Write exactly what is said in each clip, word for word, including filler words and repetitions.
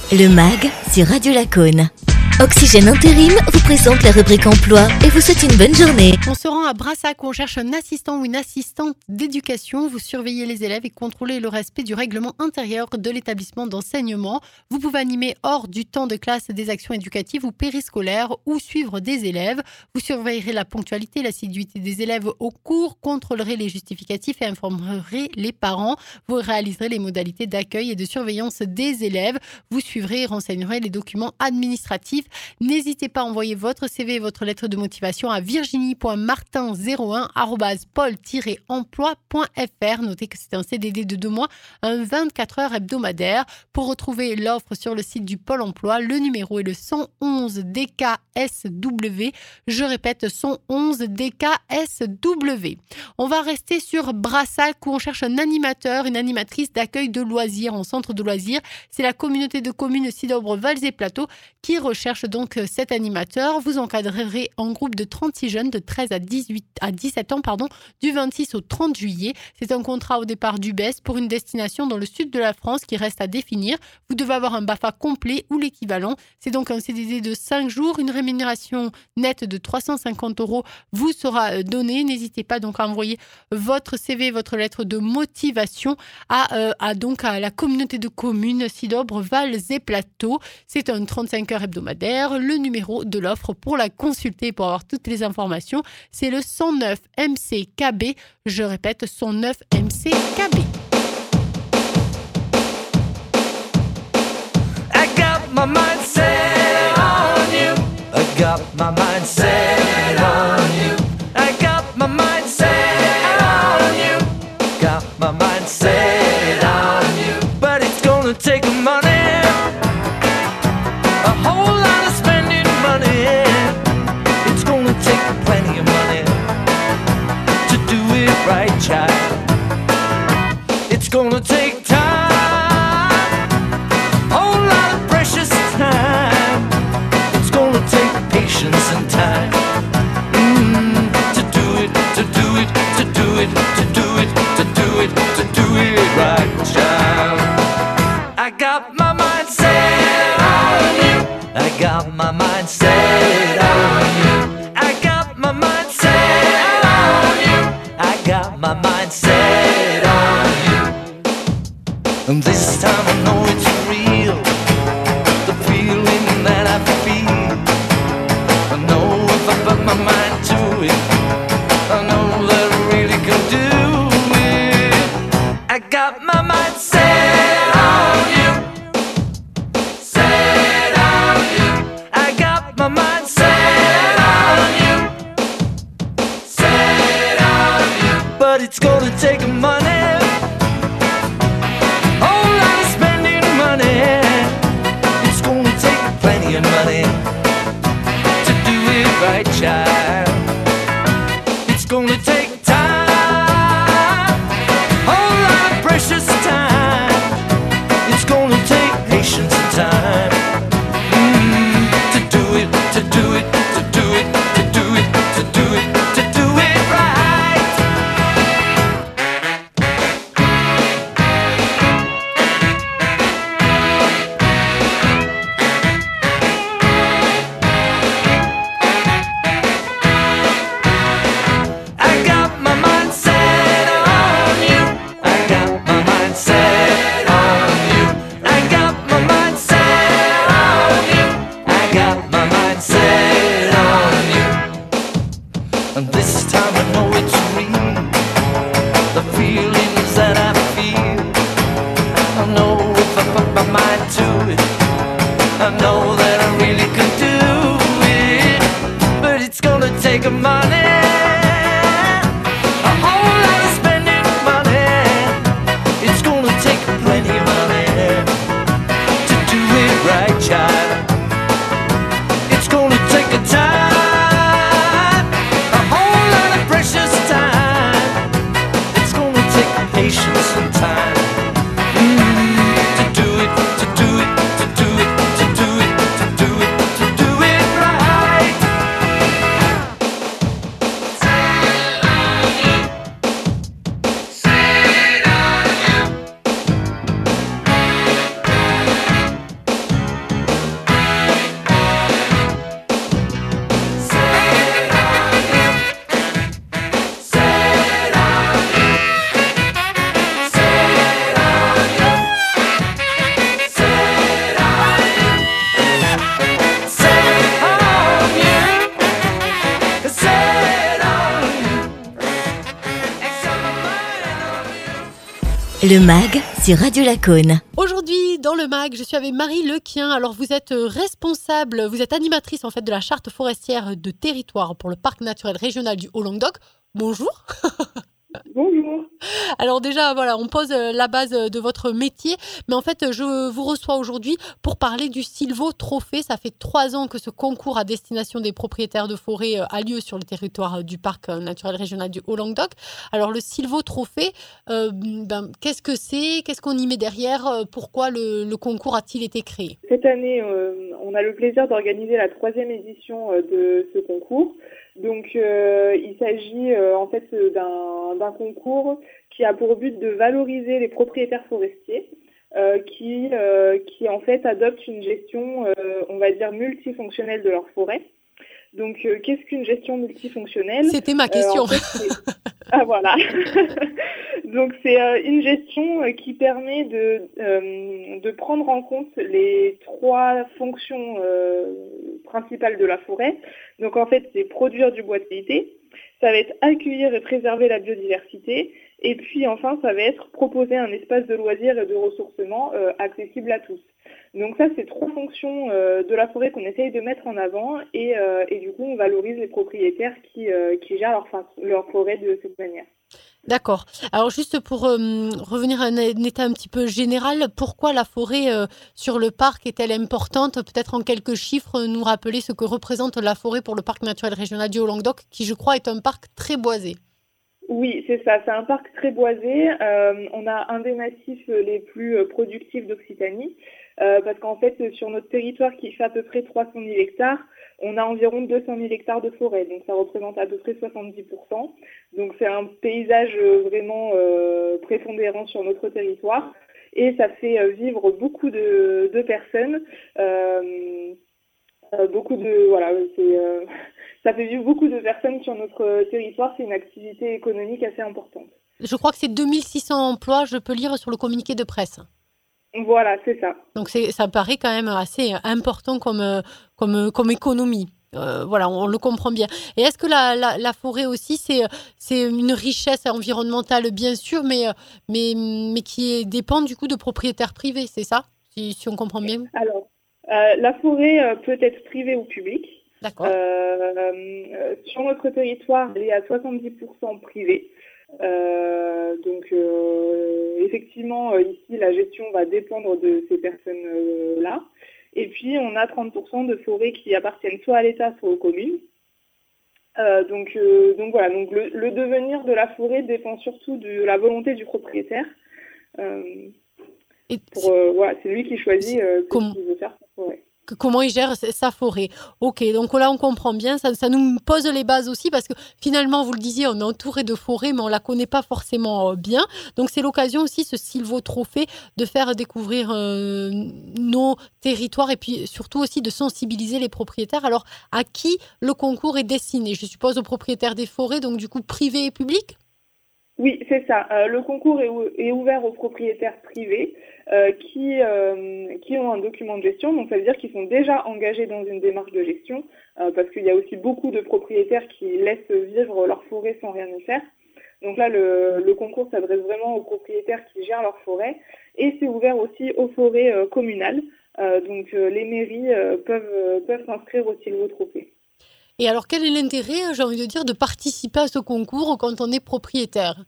Le M A G sur Radio Lacaune. Oxygène Intérim vous présente la rubrique emploi et vous souhaite une bonne journée. On se rend à Brassac où on cherche un assistant ou une assistante d'éducation. Vous surveillez les élèves et contrôlez le respect du règlement intérieur de l'établissement d'enseignement. Vous pouvez animer hors du temps de classe des actions éducatives ou périscolaires ou suivre des élèves. Vous surveillerez la ponctualité et l'assiduité des élèves au cours, contrôlerez les justificatifs et informerez les parents. Vous réaliserez les modalités d'accueil et de surveillance des élèves. Vous suivrez et renseignerez les documents administratifs. N'hésitez pas à envoyer votre C V et votre lettre de motivation à virginie point martin zéro un arobase pôle tiret emploi point f r. Notez que c'est un C D D de deux mois, un vingt-quatre heures hebdomadaire. Pour retrouver l'offre sur le site du Pôle emploi, le numéro est le cent onze D K S W. Je répète, cent onze D K S W. On va rester sur Brassac où on cherche un animateur, une animatrice d'accueil de loisirs en centre de loisirs. C'est la communauté de communes Sidobre-Vals et Plateau qui recherche donc cet animateur. Vous encadrerez en groupe de trente-six jeunes de treize à dix-huit à dix-sept ans pardon, du vingt-six au trente juillet. C'est un contrat au départ d'U B E S pour une destination dans le sud de la France qui reste à définir. Vous devez avoir un B A F A complet ou l'équivalent. C'est donc un C D D de cinq jours. Une rémunération nette de trois cent cinquante euros vous sera donnée. N'hésitez pas donc à envoyer votre C V, votre lettre de motivation à, euh, à, donc à la communauté de communes Sidobre-Vals et Plateau. C'est un trente-cinq heures hebdomadaire. Le numéro de l'offre pour la consulter pour avoir toutes les informations, c'est le cent neuf M C K B. Je répète, cent neuf M C K B. I got my mind set on you. I got my mind set on you. I got my mind set on you. Got my mind set on you. But it's gonna take money. A whole lot of spending money. It's gonna take plenty of money to do it right, child. It's gonna take time, whole lot of precious time. It's gonna take patience and time mm, to do it, to do it, to do it, to do it, to do it, to do it right, child. I got my mind set on you. I got my mind set on you. I got my mind set on you. I got my mind set on you. And this time I know it's real, the feeling that I feel. I know if I put my mind to it, I know that I really can do it. I got my mind set on you. Set on you. I got my mind set on you. Set on you. But it's gonna take money. Whole lot of spending money. It's gonna take plenty of money to do it right, child. It's gonna take time, whole lot of precious time. It's gonna take patience and time mm, to do it, to do it, to do it, to do it, to do it, to do it right. I got my mind set on you. I got my mind set on you. I got my mind set on you. I got my mind set on you. And this time I know it's real, the feelings that I feel. I know if I put my mind to it, I know that I really can do it. But it's gonna take money. A whole lot of spending money. It's gonna take plenty of money to do it right, child. It's gonna take a time, a whole lot of precious time. It's gonna take patience and time mm, to do it, to do it, to do it, to do it, Le MAG sur Radio Lacoune. Aujourd'hui, dans le MAG, je suis avec Marie Lequien. Alors, vous êtes responsable, vous êtes animatrice en fait de la charte forestière de territoire pour le parc naturel régional du Haut-Languedoc. Bonjour. Bonjour. Alors déjà, voilà, on pose la base de votre métier, mais en fait, je vous reçois aujourd'hui pour parler du Sylvo Trophée. Ça fait trois ans que ce concours à destination des propriétaires de forêt a lieu sur le territoire du parc naturel régional du Haut-Languedoc. Alors le Sylvo Trophée, euh, ben, qu'est-ce que c'est? Qu'est-ce qu'on y met derrière? Pourquoi le, le concours a-t-il été créé? Cette année, euh, on a le plaisir d'organiser la troisième édition euh, de ce concours. Donc, euh, il s'agit euh, en fait d'un, d'un concours qui a pour but de valoriser les propriétaires forestiers euh, qui, euh, qui en fait adoptent une gestion, euh, on va dire, multifonctionnelle de leur forêt. Donc, euh, qu'est-ce qu'une gestion multifonctionnelle? C'était ma question. Euh, en fait, ah voilà. Donc, c'est euh, une gestion euh, qui permet de, euh, de prendre en compte les trois fonctions euh, principales de la forêt. Donc, en fait, c'est produire du bois de qualité, ça va être accueillir et préserver la biodiversité, et puis enfin, ça va être proposer un espace de loisirs et de ressourcement euh, accessible à tous. Donc ça, c'est trois fonctions euh, de la forêt qu'on essaye de mettre en avant, et, euh, et du coup, on valorise les propriétaires qui, euh, qui gèrent leur, leur forêt de cette manière. D'accord. Alors juste pour euh, revenir à un, un état un petit peu général, pourquoi la forêt euh, sur le parc est-elle importante? Peut-être en quelques chiffres, nous rappeler ce que représente la forêt pour le parc naturel régional du Haut-Languedoc, qui je crois est un parc très boisé. Oui, c'est ça. C'est un parc très boisé. Euh, on a un des massifs les plus productifs d'Occitanie, euh, parce qu'en fait, sur notre territoire qui fait à peu près trois cent mille hectares, on a environ deux cent mille hectares de forêt. Donc, ça représente à peu près soixante-dix pour cent. Donc, c'est un paysage vraiment euh, prépondérant sur notre territoire. Et ça fait vivre beaucoup de, de personnes. Euh, euh, beaucoup de... Voilà, c'est... Euh, Ça fait vivre beaucoup de personnes sur notre territoire. C'est une activité économique assez importante. Je crois que c'est deux mille six cents emplois, je peux lire sur le communiqué de presse. Voilà, c'est ça. Donc c'est, ça paraît quand même assez important comme, comme, comme économie. Euh, voilà, on le comprend bien. Et est-ce que la, la, la forêt aussi, c'est, c'est une richesse environnementale, bien sûr, mais, mais, mais qui dépend du coup de propriétaires privés, c'est ça, si, si on comprend bien? Alors, euh, la forêt euh, peut être privée ou publique. D'accord. Euh, sur notre territoire, elle est à soixante-dix pour cent privée. Euh, donc, euh, effectivement, ici, la gestion va dépendre de ces personnes-là. Et puis, on a trente pour cent de forêts qui appartiennent soit à l'État, soit aux communes. Euh, donc, euh, donc voilà. Donc, le, le devenir de la forêt dépend surtout de la volonté du propriétaire. Euh, Et pour, euh, voilà, c'est lui qui choisit euh, ce Comme... qu'il veut faire sa forêt. Comment il gère sa forêt. Ok, donc là on comprend bien, ça, ça nous pose les bases aussi parce que finalement, vous le disiez, on est entouré de forêts mais on la connaît pas forcément bien. Donc c'est l'occasion aussi, ce Sylvo Trophée, de faire découvrir euh, nos territoires et puis surtout aussi de sensibiliser les propriétaires. Alors à qui le concours est destiné? Je suppose aux propriétaires des forêts, donc du coup privés et publics? Oui, c'est ça. Euh, le concours est, ou- est ouvert aux propriétaires privés euh, qui, euh, qui ont un document de gestion. Donc, ça veut dire qu'ils sont déjà engagés dans une démarche de gestion euh, parce qu'il y a aussi beaucoup de propriétaires qui laissent vivre leur forêt sans rien y faire. Donc là, le, le concours s'adresse vraiment aux propriétaires qui gèrent leur forêt et c'est ouvert aussi aux forêts euh, communales. Euh, donc, euh, les mairies euh, peuvent, euh, peuvent s'inscrire au Sylvo Trophée. Et alors, quel est l'intérêt, j'ai envie de dire, de participer à ce concours quand on est propriétaire?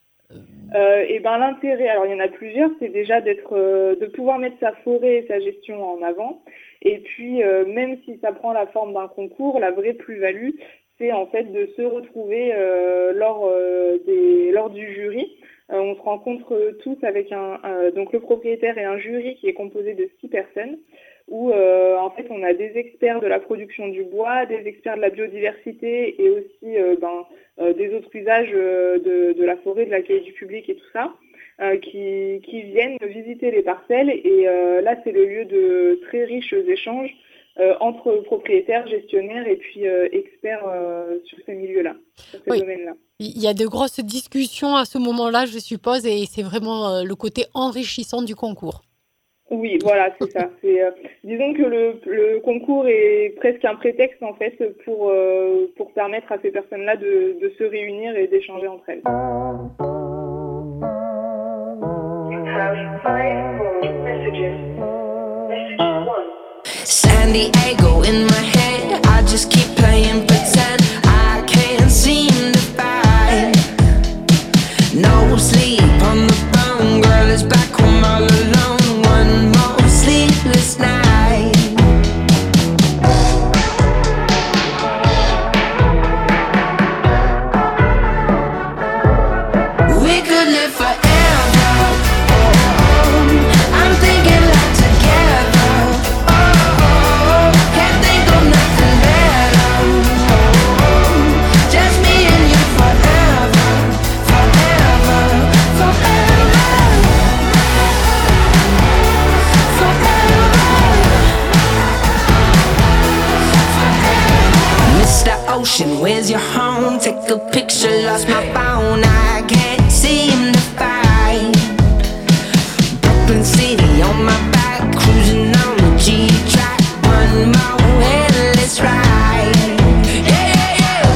Euh, et ben l'intérêt, alors il y en a plusieurs, c'est déjà d'être, euh, de pouvoir mettre sa forêt et sa gestion en avant. Et puis, euh, même si ça prend la forme d'un concours, la vraie plus-value, c'est en fait de se retrouver euh, lors euh, des, lors du jury. Euh, on se rencontre tous avec un, un, donc le propriétaire et un jury qui est composé de six personnes. Où euh, en fait on a des experts de la production du bois, des experts de la biodiversité et aussi euh, ben, euh, des autres usages euh, de, de la forêt, de l'accueil du public et tout ça, euh, qui, qui viennent visiter les parcelles. Et euh, là c'est le lieu de très riches échanges euh, entre propriétaires, gestionnaires et puis euh, experts euh, sur ces milieux-là, sur ces Oui. domaines-là. Il y a de grosses discussions à ce moment-là, je suppose, et c'est vraiment le côté enrichissant du concours. Oui, voilà, c'est ça. C'est, euh, disons que le, le concours est presque un prétexte en fait pour, euh, pour permettre à ces personnes-là de, de se réunir et d'échanger entre elles. San Diego in my head, I just keep playing pretend. I can't seem to find no sleep on the phone. Girl is back home all alone. One more sleepless night. We could live forever. I'm thinking like together. Oh, can't think of nothing better. Just me and you forever, forever, forever, forever. Mister Ocean, where's your home? Take a picture, lost my phone. I can't seem to find Brooklyn City on my back, cruising on the G-track. One more endless ride. Yeah, yeah, yeah.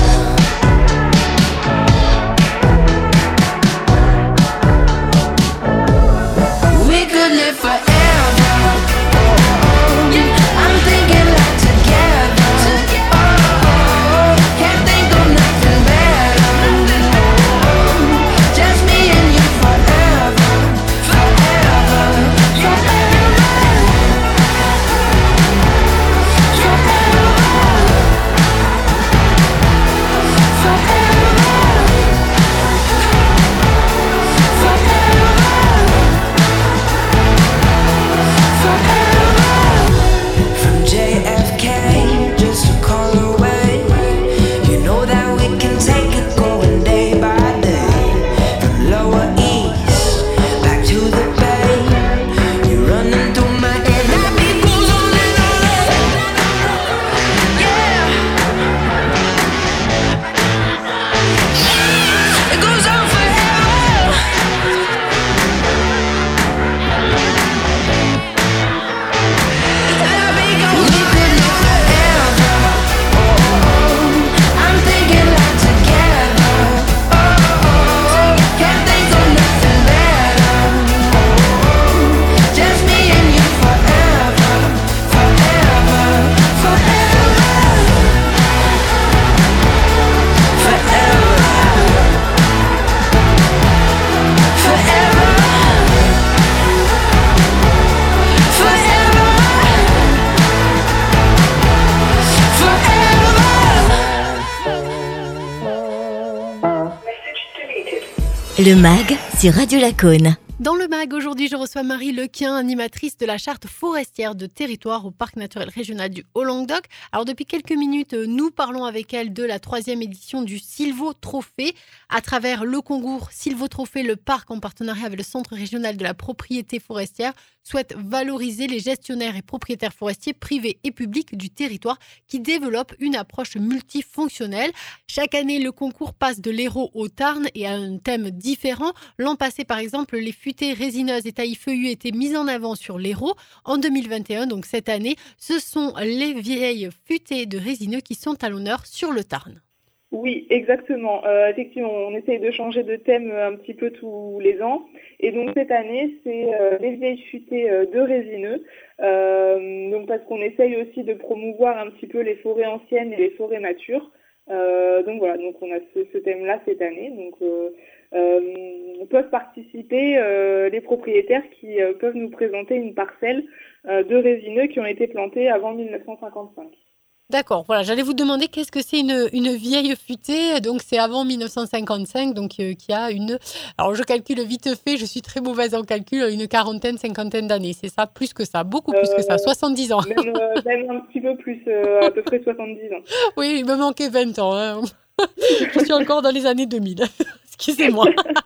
We could live forever. I'm thinking like together. Oh, can't think of nothing better. Just me and you forever, forever, forever, from J F K, just a call away. You know that we can take it going day by day. From Lower East back to the Bay, you're running through my head. That beat goes on and on. Yeah, it goes on forever. That beat goes on. We could live forever. I'm thinking like together. Oh, can't think of nothing better. Just me and you forever, forever, forever, Le MAG sur Radio Lacoune. Dans le MAG, aujourd'hui, je reçois Marie Lequin, animatrice de la charte forestière de territoire au Parc naturel régional du Haut-Languedoc. Alors, depuis quelques minutes, nous parlons avec elle de la troisième édition du Sylvo-Trophée. À travers le concours Sylvo-Trophée, le parc, en partenariat avec le Centre régional de la propriété forestière, souhaite valoriser les gestionnaires et propriétaires forestiers privés et publics du territoire qui développent une approche multifonctionnelle. Chaque année, le concours passe de l'Hérault au Tarn et à un thème différent. L'an passé, par exemple, les futaies résineuses et taillis feuillus étaient mises en avant sur l'Hérault. En deux mille vingt et un, donc cette année, ce sont les vieilles futaies de résineux qui sont à l'honneur sur le Tarn. Oui, exactement. Euh, effectivement, on essaye de changer de thème un petit peu tous les ans. Et donc cette année, c'est euh, les vieilles futaies euh, de résineux. Euh, donc parce qu'on essaye aussi de promouvoir un petit peu les forêts anciennes et les forêts matures. Euh, donc voilà, donc on a ce, ce thème-là cette année. Donc euh, euh, peuvent participer euh, les propriétaires qui euh, peuvent nous présenter une parcelle euh, de résineux qui ont été plantés avant mille neuf cent cinquante-cinq. D'accord, voilà, j'allais vous demander qu'est-ce que c'est une, une vieille futée, donc c'est avant mille neuf cent cinquante-cinq, donc euh, qui a une, alors je calcule vite fait, je suis très mauvaise en calcul, une quarantaine, cinquantaine d'années, c'est ça, plus que ça, beaucoup plus euh, que ça, soixante-dix ans. Même, euh, même un petit peu plus, euh, à peu près soixante-dix ans. Oui, il me manquait vingt ans, hein. Je suis encore dans les années deux mille. Excusez-moi.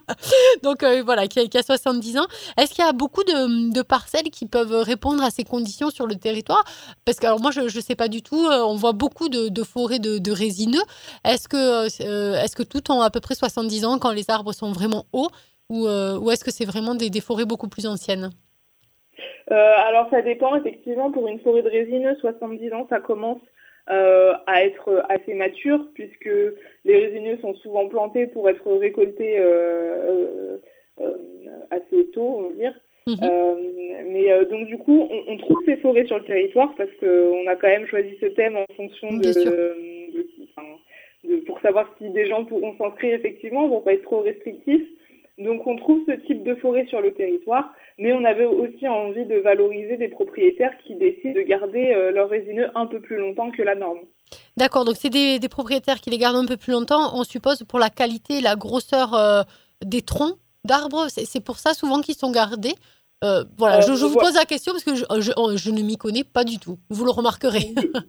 Donc euh, voilà, qui a, qui a soixante-dix ans. Est-ce qu'il y a beaucoup de, de parcelles qui peuvent répondre à ces conditions sur le territoire ? Parce que alors moi, je ne sais pas du tout. Euh, on voit beaucoup de, de forêts de, de résineux. Est-ce que, euh, est-ce que toutes ont à peu près soixante-dix ans quand les arbres sont vraiment hauts ou, euh, ou est-ce que c'est vraiment des, des forêts beaucoup plus anciennes ? euh, Alors ça dépend. Effectivement, pour une forêt de résineux, soixante-dix ans, ça commence Euh, à être assez mature puisque les résineux sont souvent plantés pour être récoltés euh, euh, assez tôt, on va dire. Mhm. Euh, mais euh, donc du coup, on, on trouve ces forêts sur le territoire parce qu'on a quand même choisi ce thème en fonction de, Bien sûr. de, enfin, de- pour savoir si des gens pourront s'inscrire effectivement, pour pas être trop restrictifs. Donc on trouve ce type de forêt sur le territoire, mais on avait aussi envie de valoriser des propriétaires qui décident de garder euh, leurs résineux un peu plus longtemps que la norme. D'accord, donc c'est des, des propriétaires qui les gardent un peu plus longtemps, on suppose pour la qualité et la grosseur euh, des troncs d'arbres. C'est, c'est pour ça souvent qu'ils sont gardés. Euh, voilà, Euh, je, je vous voilà. pose la question parce que je, je, je ne m'y connais pas du tout. Vous le remarquerez.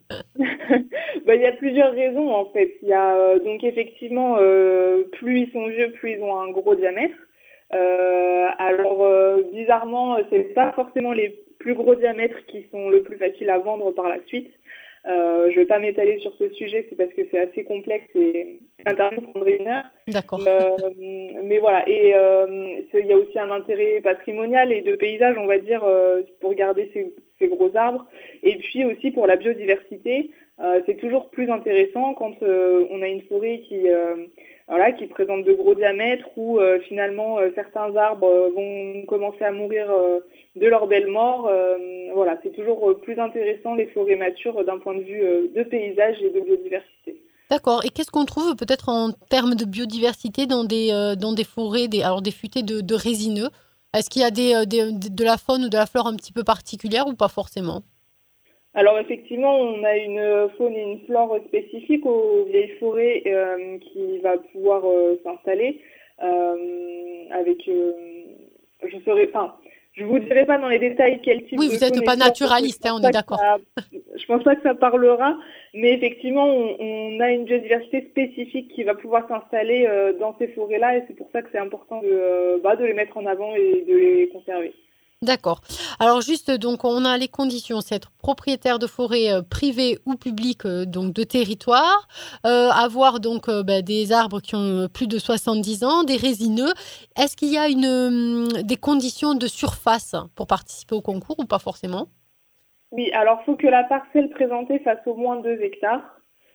Bah, il y a plusieurs raisons en fait. Il y a euh, donc effectivement euh, plus ils sont vieux, plus ils ont un gros diamètre. Euh, alors euh, bizarrement, c'est pas forcément les plus gros diamètres qui sont le plus faciles à vendre par la suite. Euh, je vais pas m'étaler sur ce sujet, c'est parce que c'est assez complexe et Internet prendrait une heure. D'accord. Euh, mais voilà, et euh, c'est- il y a aussi un intérêt patrimonial et de paysage, on va dire, euh, pour garder ces, ces gros arbres. Et puis aussi pour la biodiversité, euh, c'est toujours plus intéressant quand euh, on a une forêt qui, euh, voilà, qui présente de gros diamètres où euh, finalement euh, certains arbres euh, vont commencer à mourir euh, de leur belle mort. Euh, voilà, c'est toujours euh, plus intéressant les forêts matures euh, d'un point de vue euh, de paysage et de biodiversité. D'accord. Et qu'est-ce qu'on trouve peut-être en termes de biodiversité dans des, euh, dans des forêts, des, alors des futaies de, de résineux? Est-ce qu'il y a des, euh, des- de la faune ou de la flore un petit peu particulière ou pas forcément? Alors effectivement, on a une faune et une flore spécifiques aux vieilles forêts euh, qui va pouvoir euh, s'installer euh, avec, euh, je saurais, enfin, je vous dirai pas dans les détails quel type Oui, de vous n'êtes faune et pas flore, parce que naturaliste, je hein, pense on pas est que d'accord. ça- je pense pas que ça parlera, mais effectivement, on, on a une biodiversité spécifique qui va pouvoir s'installer euh, dans ces forêts-là, et c'est pour ça que c'est important de, euh, bah, de les mettre en avant et de les conserver. D'accord. Alors juste, donc, on a les conditions, c'est être propriétaire de forêt euh, privée ou publique, euh, donc de territoire, euh, avoir donc euh, bah, des arbres qui ont euh, plus de soixante-dix ans, des résineux. Est-ce qu'il y a une, hum, des conditions de surface pour participer au concours ou pas forcément? Oui, alors faut que la parcelle présentée fasse au moins deux hectares.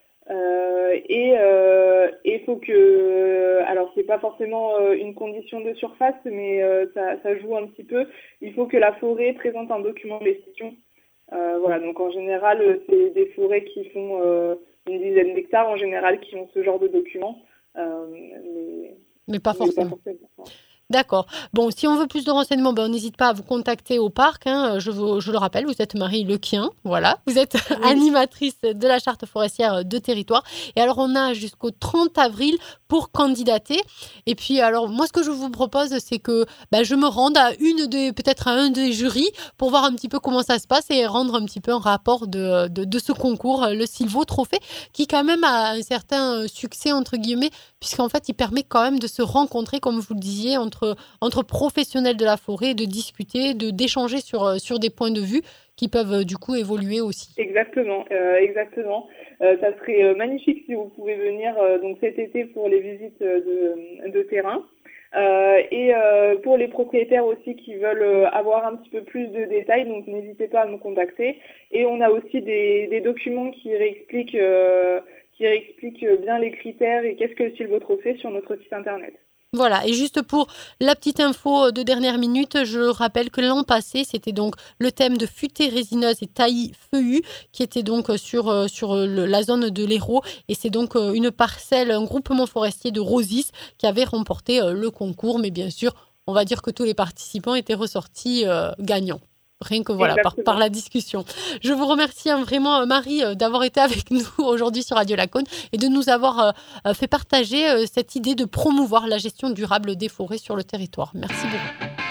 Euh, et euh, et faut que, alors c'est pas forcément euh, une condition de surface, mais euh, ça, ça joue un petit peu. Il faut que la forêt présente un document de gestion. Euh, voilà, donc en général, euh, c'est des forêts qui font euh, une dizaine d'hectares en général qui ont ce genre de document, euh, mais, Mais pas mais forcément. pas forcément. D'accord. Bon, si on veut plus de renseignements, ben, on n'hésite pas à vous contacter au parc, hein. Je, vous- je le rappelle, vous êtes Marie Lequien, voilà. Vous êtes Oui. animatrice de la charte forestière de territoire. Et alors, on a jusqu'au trente avril pour candidater. Et puis, alors, moi, ce que je vous propose, c'est que ben, je me rende à une des, peut-être à un des jurys pour voir un petit peu comment ça se passe et rendre un petit peu un rapport de, de, de ce concours, le Silvo Trophée, qui quand même a un certain succès, entre guillemets, puisqu'en fait, il permet quand même de se rencontrer, comme vous le disiez, entre, entre professionnels de la forêt, de discuter, de, d'échanger sur, euh, sur des points de vue qui peuvent euh, du coup évoluer aussi. Exactement, euh, exactement. Euh, ça serait euh, magnifique si vous pouvez venir euh, donc cet été pour les visites euh, de, de terrain. Euh, et euh, pour les propriétaires aussi qui veulent euh, avoir un petit peu plus de détails, donc n'hésitez pas à me contacter. Et on a aussi des, des documents qui réexpliquent, euh, qui réexpliquent bien les critères et qu'est-ce que le sylvotrophée sur notre site internet. Voilà, et juste pour la petite info de dernière minute, je rappelle que l'an passé, c'était donc le thème de futaies résineuses et taillis feuillus qui était donc sur, euh, sur le- la zone de l'Hérault. Et c'est donc euh, une parcelle, un groupement forestier de Rosis qui avait remporté euh, le concours. Mais bien sûr, on va dire que tous les participants étaient ressortis euh, gagnants. Rien que voilà, par, Exactement. par la discussion. Je vous remercie hein, vraiment, euh, Marie, euh, d'avoir été avec nous aujourd'hui sur Radio Lacaune et de nous avoir euh, euh, fait partager euh, cette idée de promouvoir la gestion durable des forêts sur le territoire. Merci beaucoup.